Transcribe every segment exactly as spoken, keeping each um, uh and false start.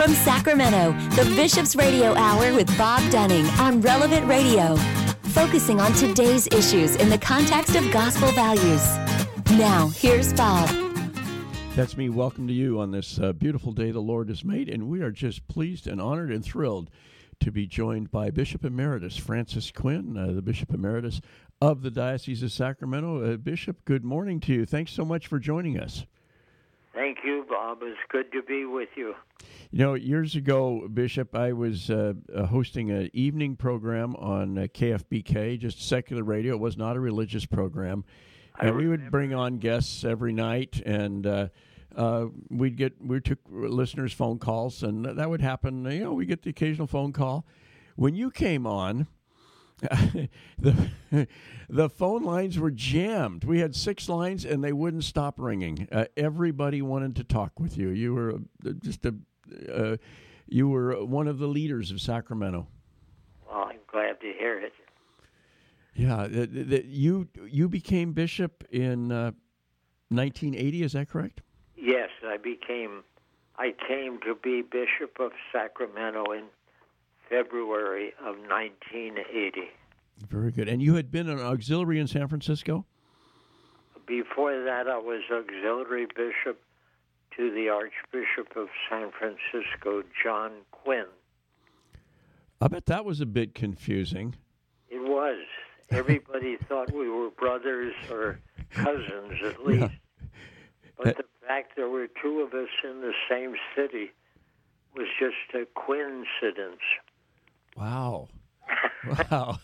From Sacramento, the Bishop's Radio Hour with Bob Dunning on Relevant Radio. Focusing on today's issues in the context of gospel values. Now, here's Bob. That's me. Welcome to you on this uh, beautiful day the Lord has made, and we are just pleased and honored and thrilled to be joined by Bishop Emeritus Francis Quinn, uh, the Bishop Emeritus of the Diocese of Sacramento. Uh, Bishop, good morning to you. Thanks so much for joining us. Thank you, Bob. It's good to be with you. You know, years ago, Bishop, I was uh, uh, hosting an evening program on uh, K F B K, just secular radio. It was not a religious program. I And we would remember. bring on guests every night, and uh, uh, we'd get we took listeners' phone calls, and that would happen. You know, we get the occasional phone call. When you came on, the the phone lines were jammed. We had six lines, and they wouldn't stop ringing. Uh, everybody wanted to talk with you. You were uh, just a uh, you were one of the leaders of Sacramento. Well, I'm glad to hear it. Yeah, the, the, you you became bishop in uh, nineteen eighty. Is that correct? Yes, I became. I came to be Bishop of Sacramento in February of nineteen eighty. Very good. And you had been an auxiliary in San Francisco? Before that, I was auxiliary bishop to the Archbishop of San Francisco, John Quinn. I bet that was a bit confusing. It was. Everybody thought we were brothers or cousins, at least. Yeah. But the fact there were two of us in the same city was just a coincidence. Wow. Wow.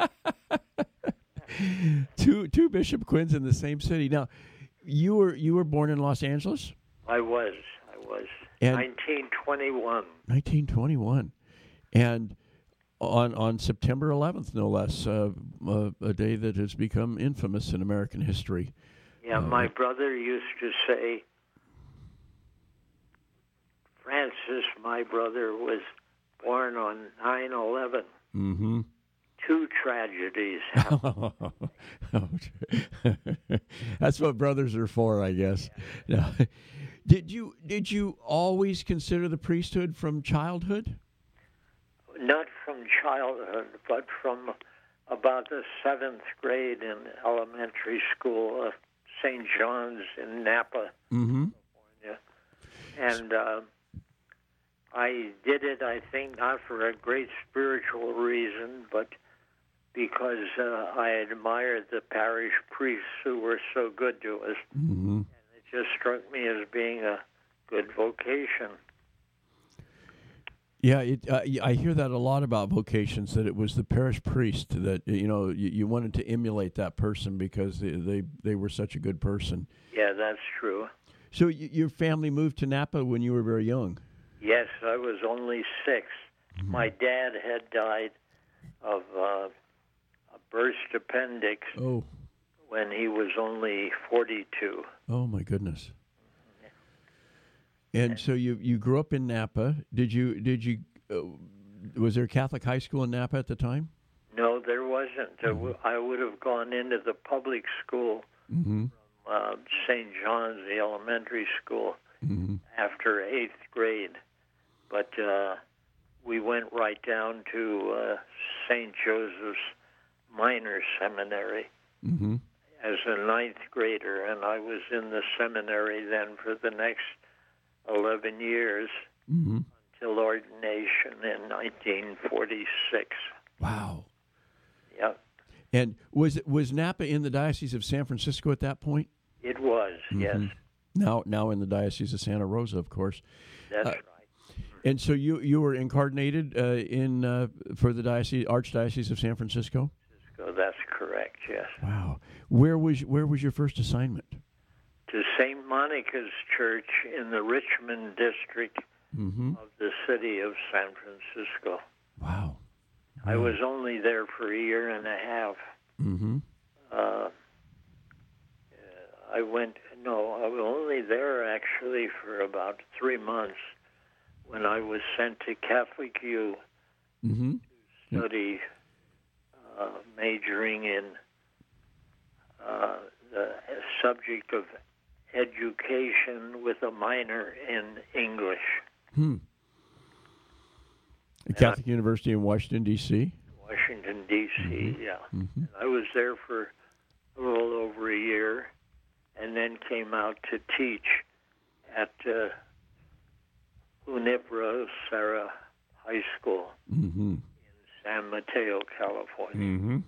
two two Bishop Quinns in the same city. Now, you were you were born in Los Angeles? I was. I was. And nineteen twenty-one. nineteen twenty-one. And on on September eleventh, no less, uh, uh, a day that has become infamous in American history. Yeah, uh, my brother used to say, Francis, my brother, was born on nine eleven. Mm-hmm. Two tragedies happened. That's what brothers are for, I guess. Yeah. Did you did you always consider the priesthood from childhood? Not from childhood, but from about the seventh grade in elementary school, uh, Saint John's in Napa, Mm-hmm. California. And uh, I did it, I think, not for a great spiritual reason, but because uh, I admired the parish priests who were so good to us. Mm-hmm. And it just struck me as being a good vocation. Yeah, it, uh, I hear that a lot about vocations, that it was the parish priest that, you know, you, you wanted to emulate that person because they, they, they were such a good person. Yeah, that's true. So y- your family moved to Napa when you were very young? Yes, I was only six. Mm-hmm. My dad had died of uh, a burst appendix Oh, when he was only forty-two. oh my goodness. And so you, you grew up in Napa. Did you did you uh, was there a Catholic high school in Napa at the time? No, there wasn't. There Mm-hmm. w- I would have gone into the public school, Mm-hmm. uh, Saint John's, the elementary school, Mm-hmm. after eighth grade. But uh, we went right down to uh, Saint Joseph's Minor Seminary Mm-hmm. as a ninth grader, and I was in the seminary then for the next eleven years Mm-hmm. till ordination in nineteen forty-six. Wow. Yep, And was was Napa in the Diocese of San Francisco at that point? it was, yes, Mhm. Now now in the Diocese of Santa Rosa, of course. that's Uh, right. And so you you were incarnated uh, in uh, for the diocese Archdiocese of San Francisco. So that's correct, yes. Wow. Where was where was your first assignment? To Saint Monica's Church in the Richmond district Mm-hmm. of the city of San Francisco. Wow. I was only there for a year and a half. Mm-hmm. Uh, I went, no, I was only there actually for about three months when I was sent to Catholic U Mm-hmm. to study uh, majoring in uh, the subject of education with a minor in English. Hmm. The Catholic University in Washington, D C? Washington, D C, Mm-hmm. yeah. Mm-hmm. And I was there for a little over a year, and then came out to teach at uh, Junipero Serra High School Mm-hmm. in San Mateo, California. Mm-hmm.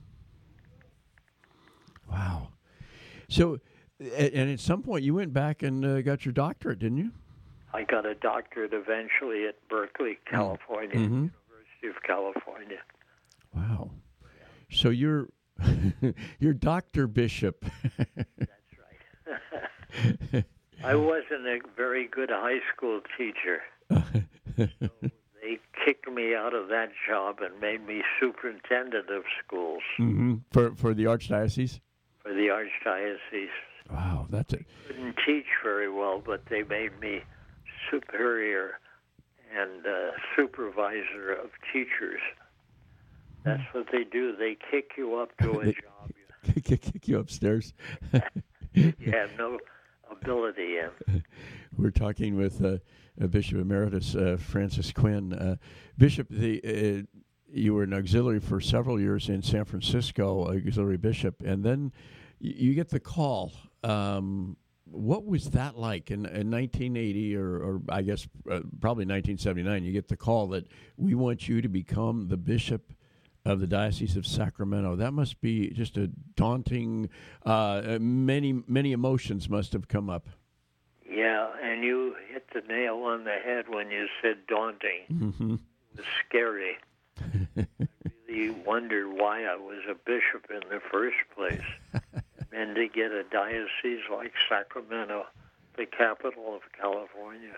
Wow. So, a- and at some point you went back and uh, got your doctorate, didn't you? I got a doctorate eventually at Berkeley, California, Mm-hmm. University of California. Wow. So you're you're Doctor Bishop. That's right. I wasn't a very good high school teacher. So they kicked me out of that job and made me superintendent of schools Mm-hmm. For for the archdiocese. for the Archdiocese. Wow, that's it. Couldn't teach very well, but they made me superior and uh, supervisor of teachers. That's what they do. They kick you up to a They- job Kick, kick you upstairs. you have no ability in. We're talking with uh, uh, Bishop Emeritus uh, Francis Quinn. Uh, Bishop, the uh, you were an auxiliary for several years in San Francisco, auxiliary bishop, and then y- you get the call. Um, what was that like in, in nineteen eighty, or, or I guess uh, probably nineteen seventy-nine? You get the call that we want you to become the bishop of the Diocese of Sacramento. That must be just a daunting. Uh, many many emotions must have come up. Yeah, and you hit the nail on the head when you said daunting. Mm-hmm. It was scary. I really wondered why I was a bishop in the first place. And to get a diocese like Sacramento, the capital of California,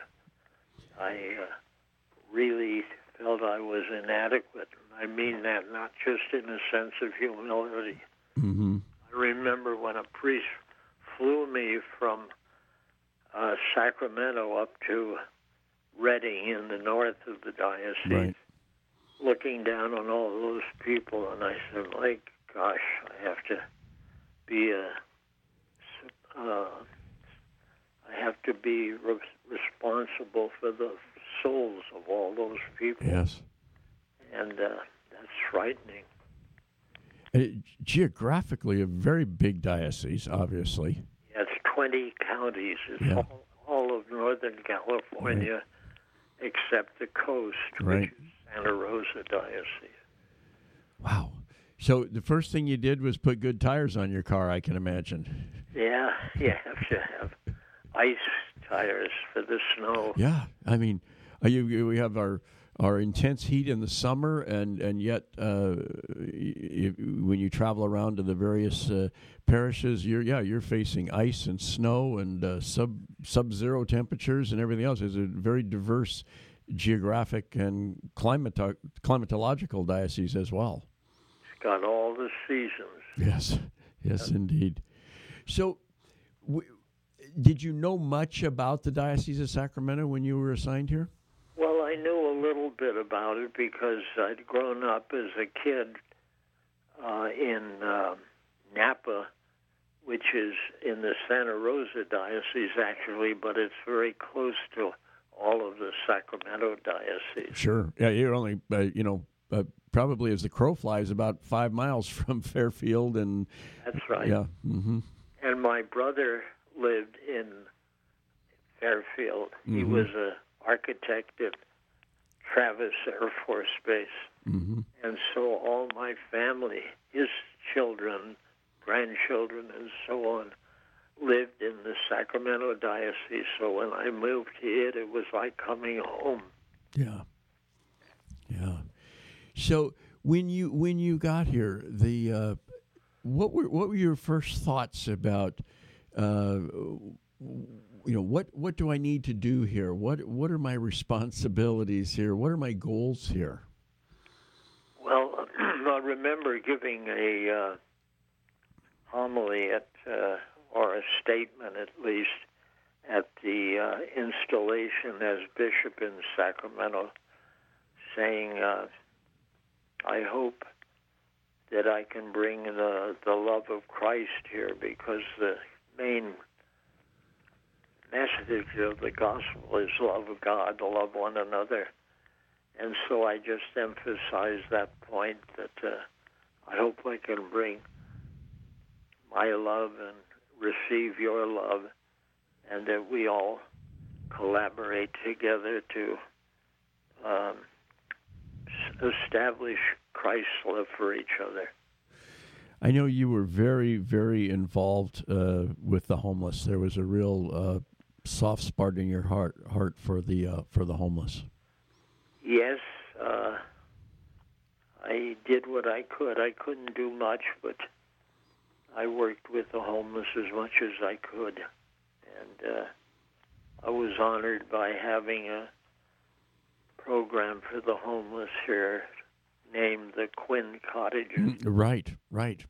I uh, really felt I was inadequate. I mean that not just in a sense of humility. Mm-hmm. I remember when a priest flew me from uh, Sacramento up to Redding in the north of the diocese, Right. looking down on all those people, and I said, my gosh, I have to be a, uh, I have to be re- responsible for the souls of all those people. Yes. And uh, that's frightening. And it, geographically, a very big diocese, obviously. It's twenty counties. It's Yeah. all, all of Northern California except the coast, Right. which is Santa Rosa Diocese. Wow. So the first thing you did was put good tires on your car, I can imagine. Yeah, you have to have ice tires for the snow. Yeah. I mean, uh, you, you- we have our our intense heat in the summer, and and yet uh, y- y- when you travel around to the various uh, parishes, you're yeah you're facing ice and snow and uh, sub sub zero temperatures and everything else. It's a very diverse geographic and climato- climatological diocese as well. It's got all the seasons. Yes, yes, indeed. So, w- did you know much about the Diocese of Sacramento when you were assigned here? Well, I knew a little bit about it because I'd grown up as a kid uh, in uh, Napa, which is in the Santa Rosa Diocese, actually, but it's very close to all of the Sacramento Diocese. Sure. Yeah, you're only, uh, you know, uh, probably as the crow flies, about five miles from Fairfield, and That's right. yeah. Mm-hmm. And my brother lived in Fairfield. He Mhm. was an architect at Travis Air Force Base. Mm-hmm. And so all my family, his children, grandchildren, and so on, lived in the Sacramento Diocese. So when I moved here, it was like coming home. Yeah. Yeah. So when you when you got here, the uh, what were what were your first thoughts about? Uh, you know, what what do I need to do here? What what are my responsibilities here? What are my goals here? Well, I remember giving a uh, homily at, uh, or a statement at least, at the uh, installation as bishop in Sacramento, saying, uh, I hope that I can bring the, the love of Christ here, because the main message of the gospel is love of God, to love one another. And so I just emphasize that point that uh, I hope I can bring my love and receive your love, and that we all collaborate together to um, establish Christ's love for each other. I know you were very, very involved uh, with the homeless. There was a real uh, soft spot in your heart, heart for the uh, for the homeless. Yes, uh, I did what I could. I couldn't do much, but I worked with the homeless as much as I could, and uh, I was honored by having a program for the homeless here named the Quinn Cottages. Right, right.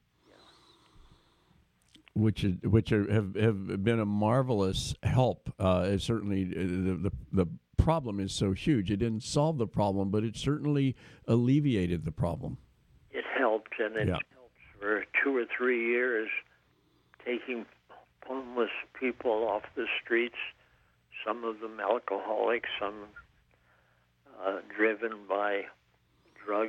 Which is, which are, have have been a marvelous help. Uh, it certainly uh, the, the the problem is so huge. It didn't solve the problem, but it certainly alleviated the problem. It helped, and it Yeah. helped for two or three years, taking homeless people off the streets. Some of them alcoholics, some uh, driven by drug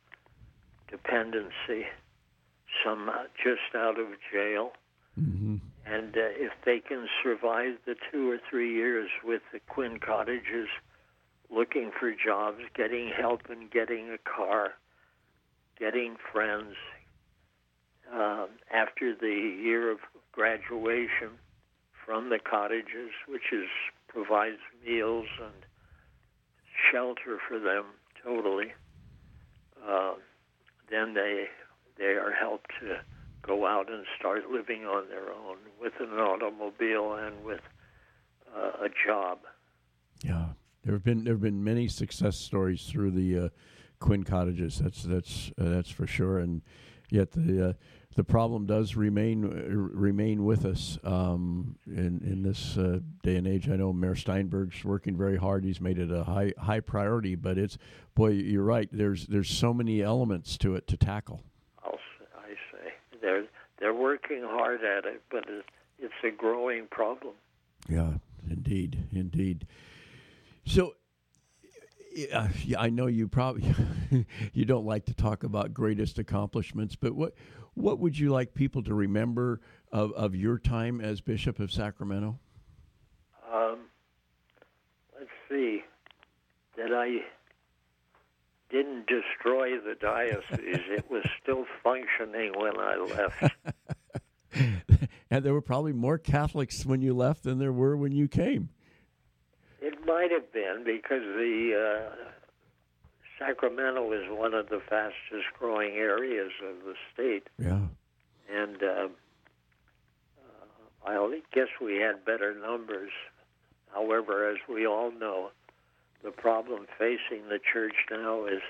dependency, some just out of jail. Mm-hmm. And uh, if they can survive the two or three years with the Quinn Cottages, looking for jobs, getting help in getting a car, getting friends, uh, after the year of graduation from the cottages, which is provides meals and shelter for them totally, uh, then they they are helped to go out and start living on their own with an automobile and with uh, a job. Yeah, there have been there have been many success stories through the uh, Quinn Cottages. That's that's uh, that's for sure. And yet the uh, the problem does remain uh, remain with us um, in in this uh, day and age. I know Mayor Steinberg's working very hard. He's made it a high high priority. But it's boy, you're right. There's there's so many elements to it to tackle. I'll I say they're they're working hard at it, but it's, it's a growing problem. Yeah, indeed, indeed. So, uh, yeah, I know you probably you don't like to talk about greatest accomplishments, but what what would you like people to remember of, of your time as Bishop of Sacramento? Um, let's see, that I didn't destroy the diocese. It was still functioning when I left. And there were probably more Catholics when you left than there were when you came. It might have been because the uh, Sacramento is one of the fastest growing areas of the state. Yeah. And uh, uh, I guess we had better numbers. However, as we all know, the problem facing the church now is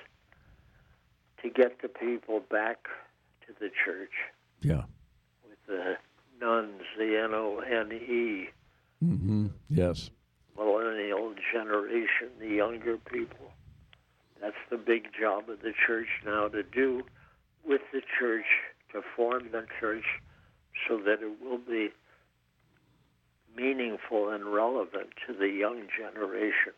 to get the people back to the church. Yeah. With the nuns, the N O N E. Mm-hmm. Yes. Millennial generation, the younger people. That's the big job of the church now, to do with the church, to form the church so that it will be meaningful and relevant to the young generation.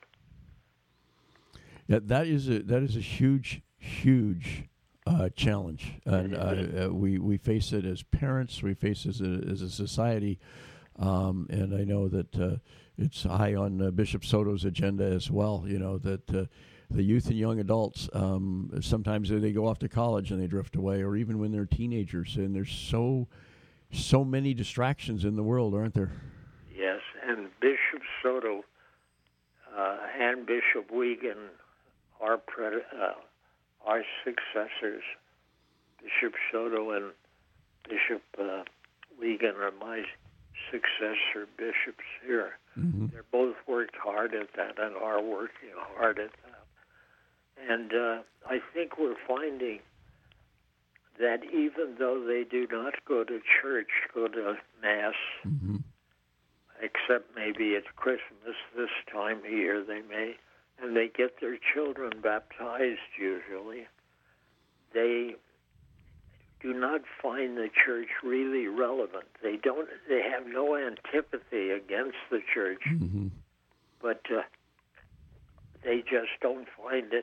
Yeah, that is a that is a huge, huge uh, challenge, and uh, uh, we we face it as parents, we face it as a, as a society, um, and I know that uh, it's high on uh, Bishop Soto's agenda as well. You know that uh, the youth and young adults um, sometimes they go off to college and they drift away, or even when they're teenagers, and there's so so many distractions in the world, aren't there? Yes, and Bishop Soto uh, and Bishop Wiegand, our pred- uh, our successors, Bishop Soto and Bishop uh, Wiegand are my successor bishops here. Mm-hmm. They're both worked hard at that and are working hard at that. And uh, I think we're finding that even though they do not go to church, go to Mass, Mm-hmm. except maybe at Christmas this time of year they may, and they get their children baptized usually, they do not find the church really relevant. They don't. They have no antipathy against the church, Mm-hmm. but uh, they just don't find it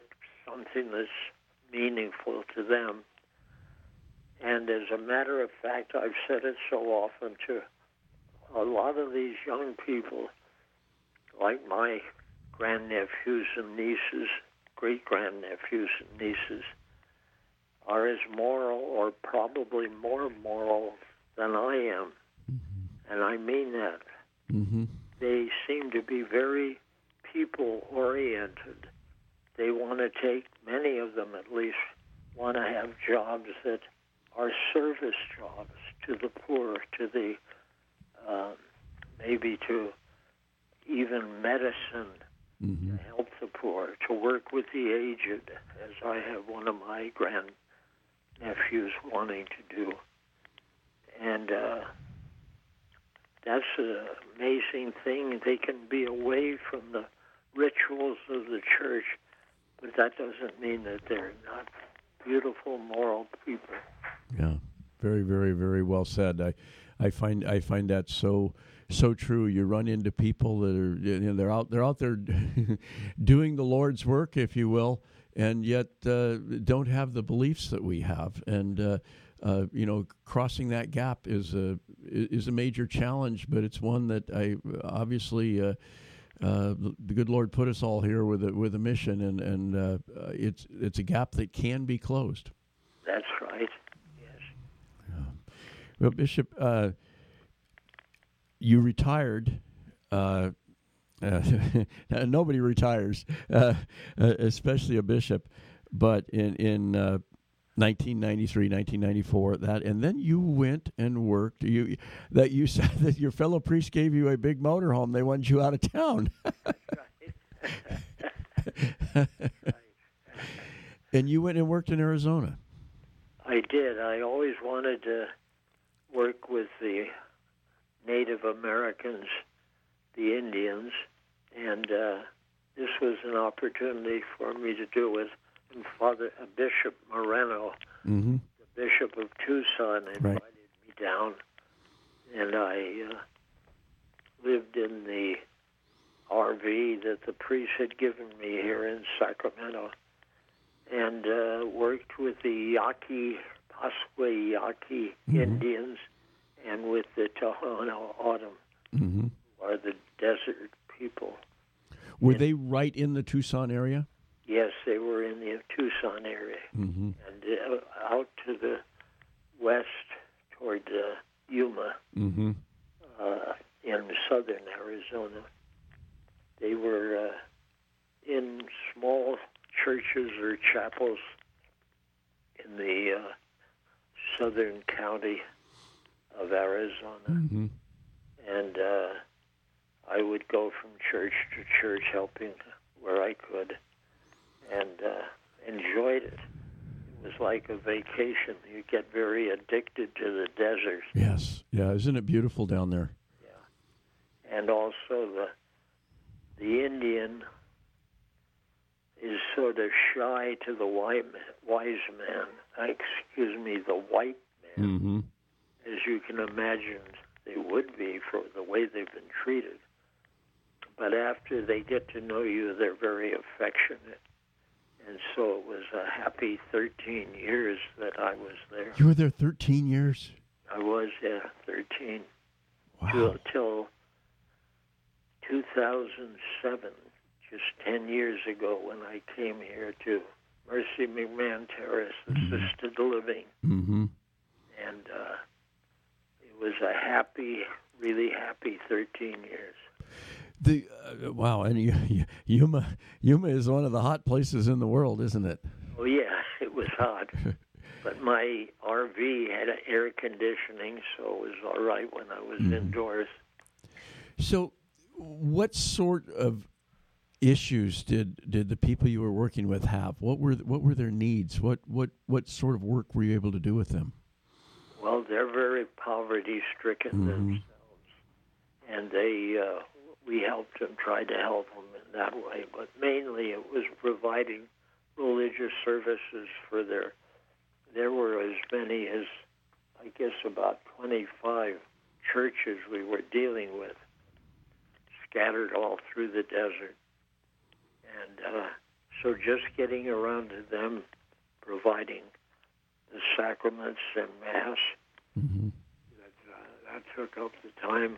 something that's meaningful to them. And as a matter of fact, I've said it so often to a lot of these young people, like my grandnephews and nieces, great-grandnephews and nieces, are as moral or probably more moral than I am. Mm-hmm. And I mean that. Mm-hmm. They seem to be very people-oriented. They want to take, many of them at least, want to have jobs that are service jobs to the poor, to the, uh, maybe to even medicine, mm-hmm. to help the poor, to work with the aged, as I have one of my grandnephews wanting to do. And uh, that's an amazing thing. They can be away from the rituals of the church, but that doesn't mean that they're not beautiful, moral people. Yeah, very, very, very well said. I, I find I find that so so true. You run into people that are, you know, they're out they're out there doing the Lord's work, if you will, and yet uh, don't have the beliefs that we have. And uh, uh, you know, crossing that gap is a is a major challenge, but it's one that I obviously. Uh, Uh, the good Lord put us all here with a, with a mission, and and uh, it's it's a gap that can be closed. That's right. Yes. Yeah. Well, Bishop, uh, you retired. Uh, uh, nobody retires, uh, especially a bishop. But in in uh, nineteen ninety-three, nineteen ninety-four, that, and then you went and worked. You that you said that your fellow priests gave you a big motorhome. They wanted you out of town. Right. And you went and worked in Arizona. I did. I always wanted to work with the Native Americans, the Indians, and uh, this was an opportunity for me to do it. And Father uh, Bishop Moreno, mm-hmm. the Bishop of Tucson, invited right. me down, and I uh, lived in the R V that the priest had given me here in Sacramento, and uh, worked with the Yaqui, Pascua Yaqui mm-hmm. Indians, and with the Tohono O'odham, mm-hmm. who are the desert people. Were and, they right in the Tucson area? Yes, they were in the Tucson area, mm-hmm. and uh, out to the west toward uh, Yuma, mm-hmm. uh, in southern Arizona. They were uh, in small churches or chapels in the uh, southern county of Arizona, mm-hmm. and uh, I would go from church to church helping where I could. And uh, enjoyed it. It was like a vacation. You get very addicted to the desert. Yes, yeah. Isn't it beautiful down there? Yeah. And also the the Indian is sort of shy to the white man, wise man. Excuse me, the white man. Mm-hmm. As you can imagine, they would be for the way they've been treated. But after they get to know you, they're very affectionate. And so it was a happy thirteen years that I was there. You were there thirteen years? I was, yeah, thirteen. Wow. Till, till two thousand seven, just ten years ago, when I came here to Mercy McMahon Terrace, mm-hmm. assisted living. Mm-hmm. And uh, it was a happy, really happy thirteen years. The uh, wow, and Yuma, Yuma is one of the hot places in the world, isn't it? Oh yeah, it was hot, but my R V had air conditioning, so it was all right when I was mm-hmm. indoors. So, what sort of issues did, did the people you were working with have? What were what were their needs? What what what sort of work were you able to do with them? Well, they're very poverty stricken mm-hmm. themselves, and they. Uh, We helped them, tried to help them in that way, but mainly it was providing religious services for their, there were as many as, I guess, about twenty-five churches we were dealing with, scattered all through the desert. And uh, So just getting around to them providing the sacraments and Mass, Mm-hmm. that, uh, that took up the time.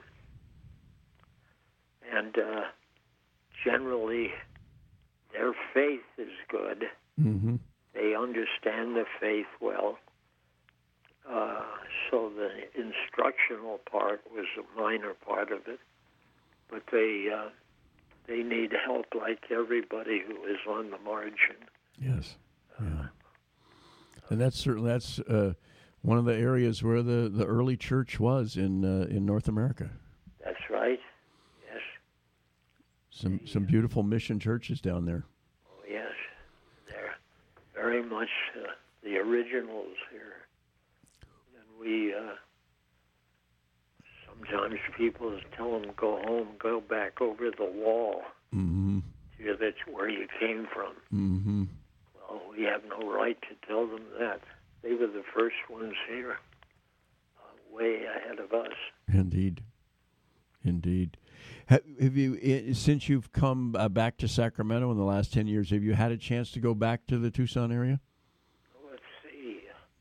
And uh, generally, their faith is good. Mm-hmm. They understand the faith well. Uh, so the instructional part was a minor part of it. But they uh, they need help like everybody who is on the margin. Yes. Yeah. And that's certainly that's uh, one of the areas where the, the early church was in uh, in North America. That's right. Yes. Some some beautiful mission churches down there. Oh, yes. They're very much uh, the originals here. And we, uh, sometimes people tell them, go home, go back over the wall. Mm-hmm. That's where you came from. Mm-hmm. Well, we have no right to tell them that. They were the first ones here, uh, way ahead of us. Indeed. Indeed. Have, have you, i- since you've come uh, back to Sacramento in the last ten years, have you had a chance to go back to the Tucson area? Let's see.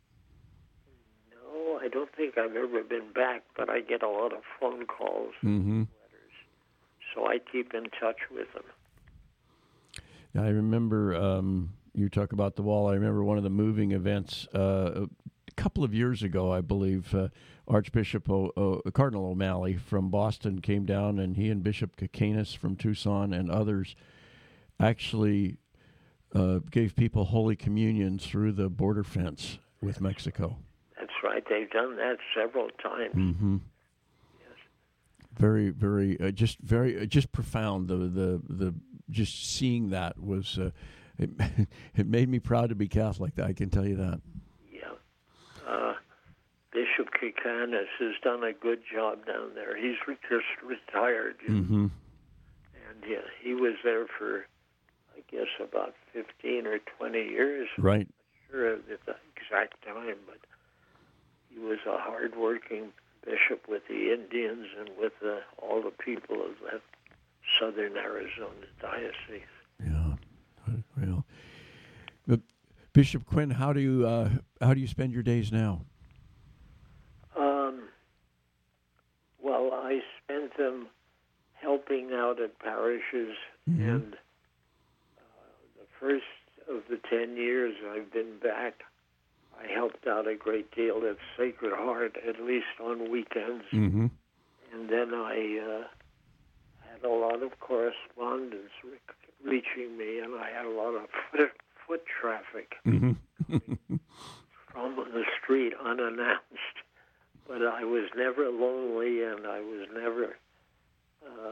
No, I don't think I've ever been back, but I get a lot of phone calls and Mm-hmm. letters. So I keep in touch with them. I remember um, you talk about the wall. I remember one of the moving events uh, a couple of years ago, I believe, uh, Archbishop o- o- Cardinal O'Malley from Boston came down, and he and Bishop Kakanis from Tucson and others actually uh, gave people Holy Communion through the border fence with Mexico. That's right. They've done that several times. Mm-hmm. Yes. Very, very, uh, just very, uh, just profound. The, the, the, just seeing that was, uh, it, it made me proud to be Catholic. I can tell you that. Yeah. Uh, Bishop Kakanis has done a good job down there. He's re- just retired. you know, Mm-hmm. And yeah, he was there for, I guess, about fifteen or twenty years. Right. I'm not sure of the exact time, but he was a hard-working bishop with the Indians and with the, all the people of that southern Arizona diocese. Yeah. Well, but Bishop Quinn, how do you uh, how do you spend your days now? Um, well, I spent them helping out at parishes, Mhm. and uh, the first of the ten years I've been back, I helped out a great deal at Sacred Heart, at least on weekends. Mm-hmm. And then I uh, had a lot of correspondence re- reaching me, and I had a lot of foot, foot traffic Mm-hmm. from the street unannounced. But I was never lonely, and I was never uh,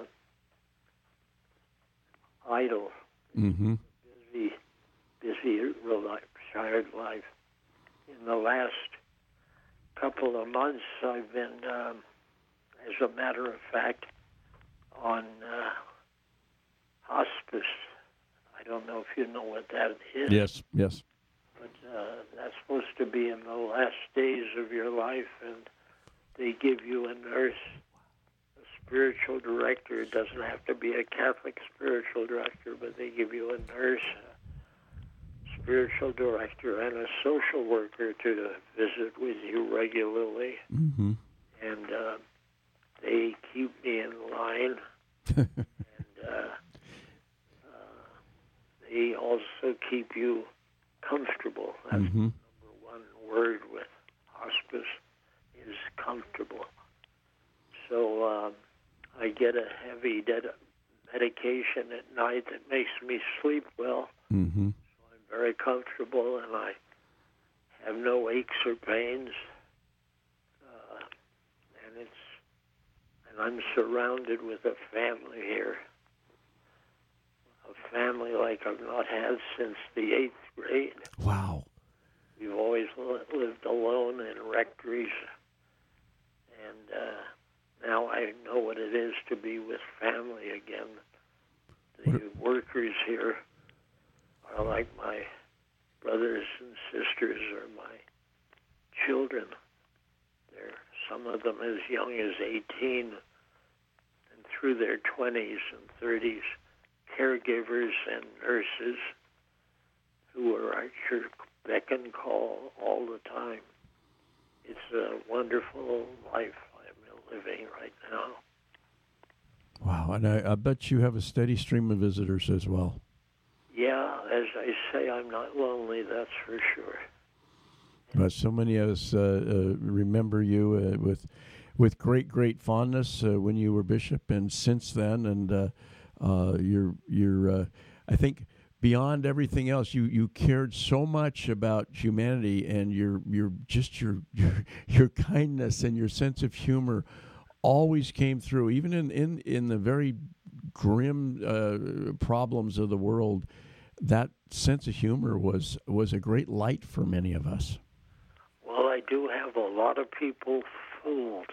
idle, Mm-hmm. busy, busy, retired life. In the last couple of months, I've been, um, as a matter of fact, on uh, hospice. I don't know if you know what that is. Yes. Yes. But uh, that's supposed to be in the last days of your life, and they give you a nurse, a spiritual director. It doesn't have to be a Catholic spiritual director, but they give you a nurse, a spiritual director, and a social worker to visit with you regularly. Mm-hmm. And uh, they keep me in line, and uh, uh, they also keep you comfortable. That's Mm-hmm. the number one word with hospice is comfortable. So um, I get a heavy de- medication at night that makes me sleep well. Mm-hmm. So I'm very comfortable, and I have no aches or pains. Uh, and it's and I'm surrounded with a family here. A family like I've not had since the eighth grade. Wow. We've always li- lived alone in rectories, and uh, now I know what it is to be with family again. The What workers here are like my brothers and sisters or my children. They're some of them as young as eighteen, and through their twenties and thirties, caregivers and nurses who are at your beck and call all the time. It's a wonderful life I'm living right now. Wow, and I, I bet you have a steady stream of visitors as well. Yeah, as I say, I'm not lonely, that's for sure. But so many of us uh, uh, remember you uh, with with great, great fondness uh, when you were bishop, and since then, and uh, uh, you're you're uh, I think beyond everything else, you, you cared so much about humanity, and your your just your your your kindness and your sense of humor always came through, even in in, in the very grim uh, problems of the world. That sense of humor was was a great light for many of us. Well, I do have a lot of people fooled.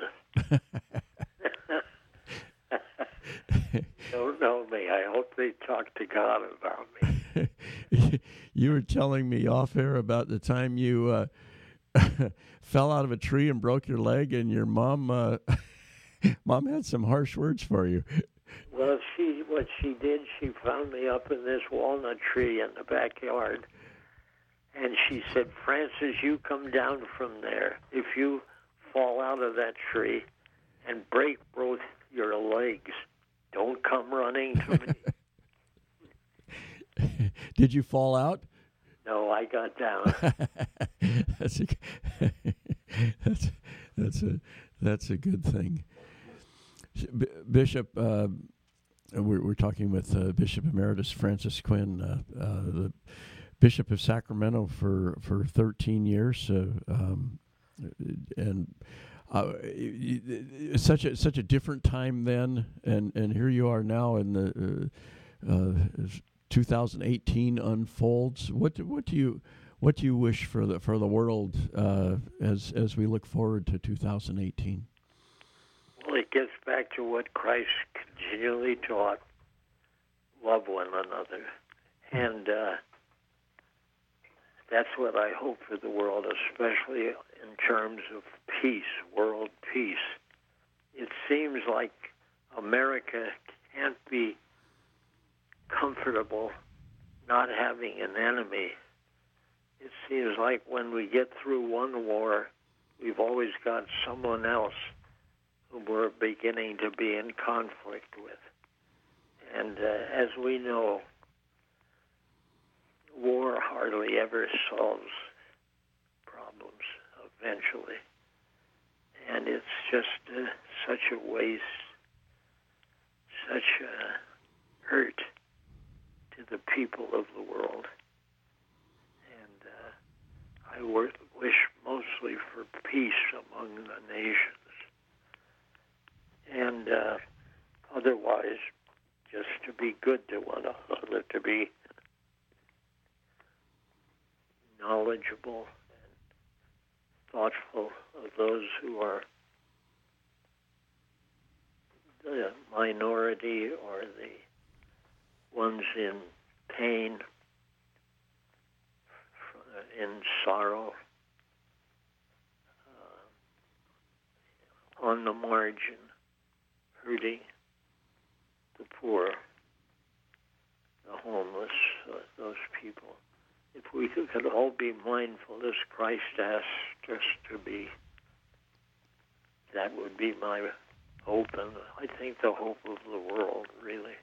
Don't know me. I hope they talk to God about me. You were telling me off air about the time you uh, fell out of a tree and broke your leg, and your mom uh, mom had some harsh words for you. Well, she what she did, she found me up in this walnut tree in the backyard. And she said, Francis, you come down from there. If you fall out of that tree and break both your legs, don't come running to me. Did you fall out? No, I got down. that's, a, that's, that's, a, that's a good thing. B- Bishop, uh, we're, we're talking with uh, Bishop Emeritus Francis Quinn, uh, uh, the Bishop of Sacramento for, for thirteen years, uh, um, and uh, it's such a such a different time then, and, and here you are now, in the uh, uh, two thousand eighteen unfolds. What do, what do you what do you wish for the for the world uh, as as we look forward to two thousand eighteen? Well, it gets back to what Christ continually taught: love one another, and. Uh, That's what I hope for the world, especially in terms of peace, world peace. It seems like America can't be comfortable not having an enemy. It seems like when we get through one war, we've always got someone else who we're beginning to be in conflict with. And uh, as we know, war hardly ever solves problems eventually. And it's just uh, such a waste, such a hurt to the people of the world. And uh, I w- wish mostly for peace among the nations. And uh, otherwise, just to be good to one another, to be knowledgeable and thoughtful of those who are the minority or the ones in pain, in sorrow, uh, on the margin, hurting, the poor, the homeless, uh, those people. If we could all be mindful as Christ asked us to be, that would be my hope, and I think the hope of the world, really.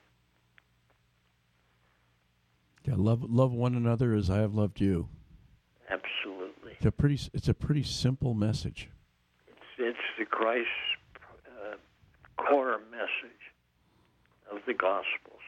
Yeah, love love one another as I have loved you. Absolutely. It's a pretty it's a pretty simple message. It's it's the Christ uh, core message of the Gospels,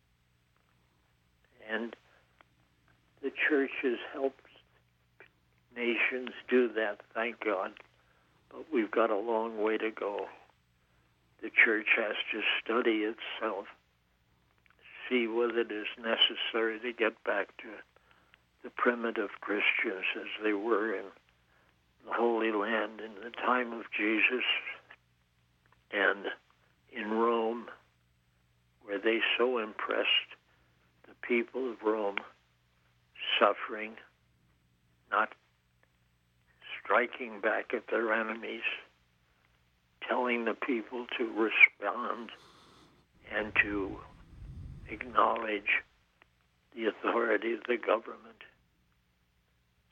and the church has helped nations do that, thank God, but we've got a long way to go. The church has to study itself, see whether it is necessary to get back to the primitive Christians as they were in the Holy Land in the time of Jesus and in Rome, where they so impressed the people of Rome, suffering, not striking back at their enemies, telling the people to respond and to acknowledge the authority of the government.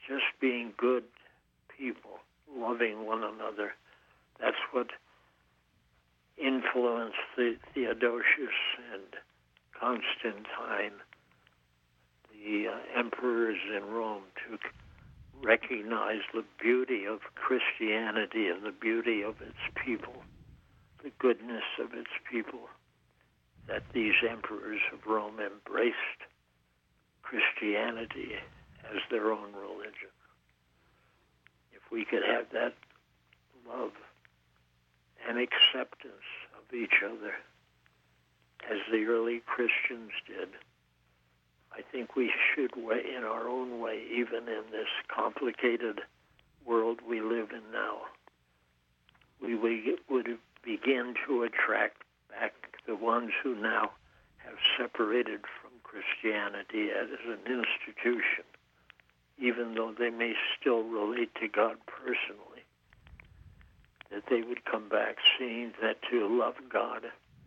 just being good people, loving one another. That's what influenced the Theodosius and Constantine, the uh, emperors in Rome, to recognize the beauty of Christianity and the beauty of its people, the goodness of its people, that these emperors of Rome embraced Christianity as their own religion. If we could have that love and acceptance of each other as the early Christians did, I think we should, in our own way, even in this complicated world we live in now, we would begin to attract back the ones who now have separated from Christianity as an institution, even though they may still relate to God personally, that they would come back seeing that to love God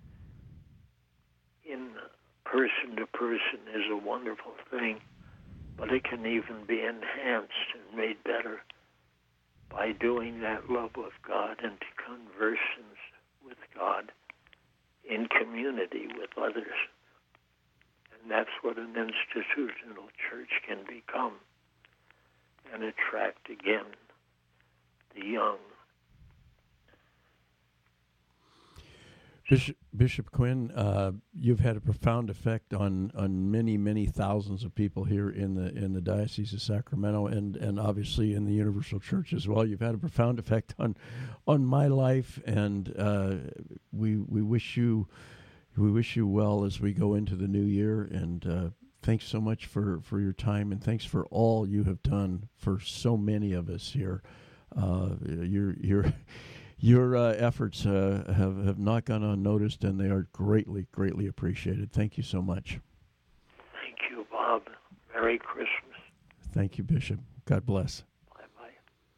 in person to person is a wonderful thing, but it can even be enhanced and made better by doing that love with God and conversations with God in community with others. And that's what an institutional church can become and attract again the young. Bishop, Bishop Quinn, uh, you've had a profound effect on, on many, many thousands of people here in the in the Diocese of Sacramento, and, and obviously in the Universal Church as well. You've had a profound effect on on my life, and uh, we we wish you we wish you well as we go into the new year. And uh, thanks so much for, for your time, and thanks for all you have done for so many of us here. Uh, you're you're. Your uh, efforts uh, have, have not gone unnoticed, and they are greatly, greatly appreciated. Thank you so much. Thank you, Bob. Merry Christmas. Thank you, Bishop. God bless.